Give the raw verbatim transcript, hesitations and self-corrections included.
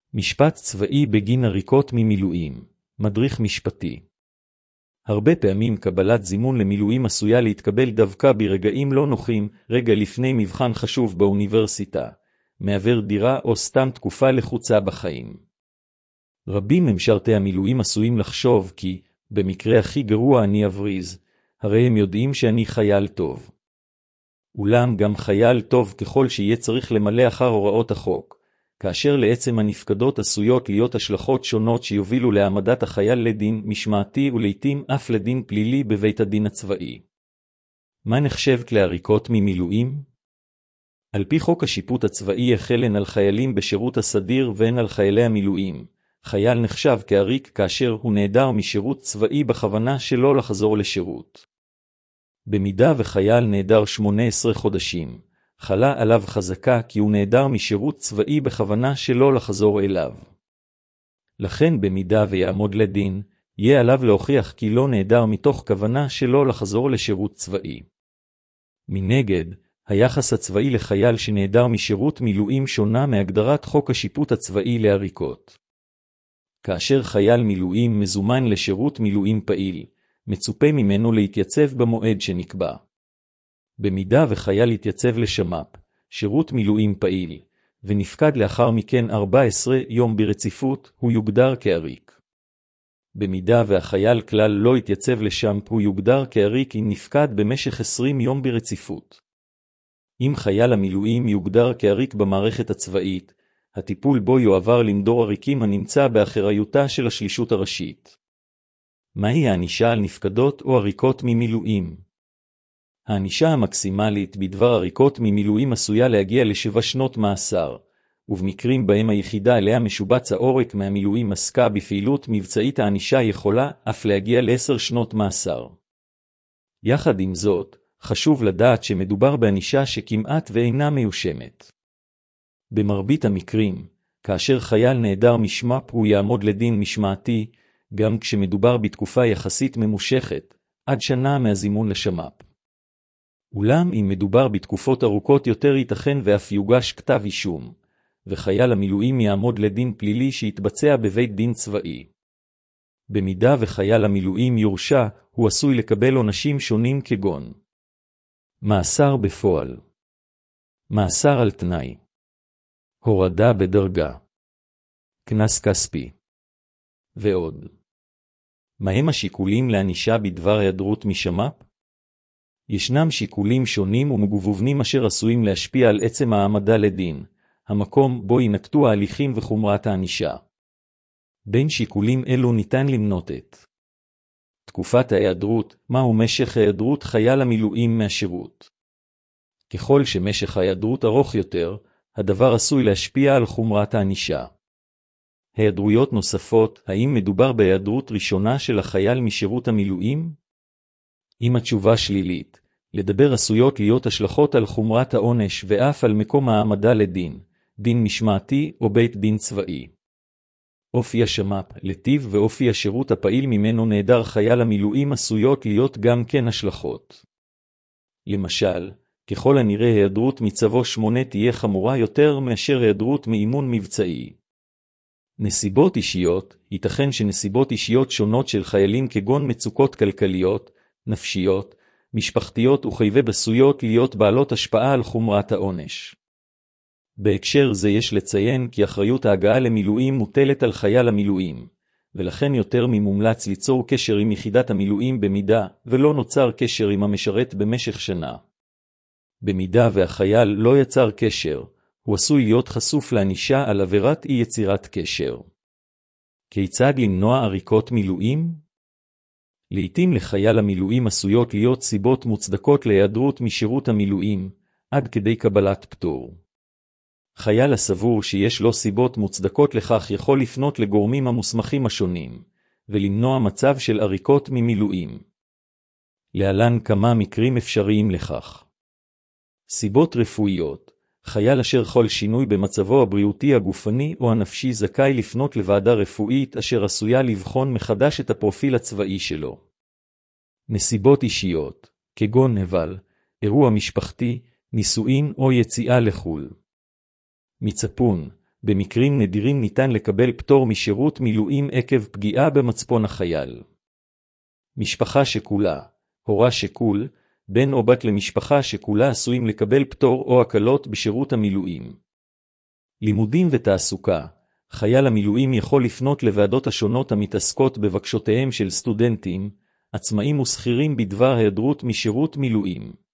משפט צבאי בגין עריקות ממילואים. מדריך משפטי. הרבה פעמים קבלת זימון למילואים עשויה להתקבל דווקא ברגעים לא נוחים, רגע לפני מבחן חשוב באוניברסיטה, מעבר דירה או סתם תקופה לחוצה בחיים. רבים ממשרתי המילואים עשויים לחשוב כי, במקרה הכי גרוע אני אבריז, הרי הם יודעים שאני חייל טוב. אולם גם חייל טוב ככל שיהיה צריך למלא אחר הוראות החוק, כאשר לעצם הנפקדות עשויות להיות השלכות שונות שיובילו להעמדת החייל לדין משמעתי ולעיתים אף לדין פלילי בבית הדין הצבאי. מה נחשב לעריקות ממילואים? על פי חוק השיפוט הצבאי החל הן על חיילים בשירות הסדיר והן על חיילי המילואים. חייל נחשב כעריק כאשר הוא נעדר משירות צבאי בכוונה שלא לחזור לשירות. במידה וחייל נעדר שמונה עשרה חודשים, חלה עליו חזקה כי הוא נעדר משירות צבאי בכוונה שלא לחזור אליו. לכן במידה ויעמוד לדין, יהיה עליו להוכיח כי לא נעדר מתוך כוונה שלא לחזור לשירות צבאי. מנגד, היחס הצבאי לחייל שנעדר משירות מילואים שונה מהגדרת חוק השיפוט הצבאי לעריקות. כאשר חייל מילואים מזומן לשירות מילואים פעיל, מצופה ממנו להתייצב במועד שנקבע. במידה וחייל יתייצב לשמ"פ, שירות מילואים פעיל, ונפקד לאחר מכן ארבעה עשר יום ברציפות, הוא יוגדר כעריק. במידה והחייל כלל לא יתייצב לשמ"פ, הוא יוגדר כעריק אם נפקד במשך עשרים יום ברציפות. אם חייל המילואים יוגדר כעריק במערכת הצבאית, הטיפול בו יועבר למדור עריקים הנמצא באחריותה של השלישות הראשית. מהי הענישה על נפקדות או עריקות ממילואים? הענישה המקסימלית בדבר עריקות ממילואים עשויה להגיע לשבע שנות מאסר, ובמקרים בהם היחידה אליה משובץ העורק מהמילואים עסקה בפעילות מבצעית הענישה יכולה אף להגיע לעשר שנות מאסר. יחד עם זאת, חשוב לדעת שמדובר בענישה שכמעט ואינה מיושמת. במרבית המקרים, כאשר חייל נעדר משמ"פ הוא יעמוד לדין משמעתי, גם כשמדובר בתקופה יחסית ממושכת, עד שנה מהזימון לשמ"פ. אולם אם מדובר בתקופות ארוכות יותר ייתכן ואף יוגש כתב אישום, וחייל המילואים יעמוד לדין פלילי שיתבצע בבית דין צבאי. במידה וחייל המילואים יורשע, הוא עשוי לקבל עונשים שונים כגון מאסר בפועל, מאסר על תנאי, הורדה בדרגה, קנס כספי, ועוד. מהם השיקולים לענישה בדבר היעדרות משמ"פ? ישנם שיקולים שונים ומגוונים אשר עשויים להשפיע על עצם העמדה לדין, המקום בו ינקטו ההליכים וחומרת הענישה. בין שיקולים אלו ניתן למנות את תקופת ההיעדרות, מהו משך ההיעדרות חייל המילואים מהשירות. ככל שמשך ההיעדרות ארוך יותר, הדבר עשוי להשפיע על חומרת הענישה. היעדרויות נוספות, האם מדובר בהיעדרות ראשונה של החייל משירות המילואים? אם התשובה שלילית, לדבר עשויות להיות השלכות על חומרת העונש ואף על מקום העמדה לדין, דין משמעתי או בית דין צבאי. אופי השמ"פ, לטיב ואופי השירות הפעיל ממנו נעדר חייל המילואים עשויות להיות גם כן השלכות. למשל, ככל הנראה היעדרות מצבו שמונה תהיה חמורה יותר מאשר היעדרות מאימון מבצעי. נסיבות אישיות, ייתכן שנסיבות אישיות שונות של חיילים כגון מצוקות כלכליות, נפשיות, משפחתיות וחייבי בסויות להיות בעלות השפעה על חומרת העונש. בהקשר זה יש לציין כי אחריות ההגעה למילואים מוטלת על חייל המילואים, ולכן יותר ממומלץ ליצור קשר עם יחידת המילואים במידה ולא נוצר קשר עם המשרת במשך שנה. במידה והחייל לא יצר קשר, הוא עשוי להיות חשוף לענישה על עבירת אי יצירת קשר. כיצד למנוע עריקות מילואים? לעתים לחייל המילואים עשויות להיות סיבות מוצדקות להיעדרות משירות המילואים, עד כדי קבלת פטור. חייל הסבור שיש לו סיבות מוצדקות לכך יכול לפנות לגורמים המוסמכים השונים, ולמנוע מצב של עריקות ממילואים. להלן כמה מקרים אפשריים לכך. סיבות רפואיות, חייל אשר כל שינוי במצבו הבריאותי הגופני או הנפשי זכאי לפנות לוועדה רפואית אשר עשויה לבחון מחדש את הפרופיל הצבאי שלו. נסיבות אישיות, כגון אבל, אירוע משפחתי, נישואין או יציאה לחו"ל. מצפון, במקרים נדירים ניתן לקבל פטור משירות מילואים עקב פגיעה במצפון החייל. משפחה שכולה, הורה שכול, בן או בת למשפחה שכולה עשויים לקבל פטור או הקלות בשירות המילואים. לימודים ותעסוקה, חייל המילואים יכול לפנות לוועדות השונות המתעסקות בבקשותיהם של סטודנטים, עצמאים ושכירים בדבר היעדרות משירות מילואים.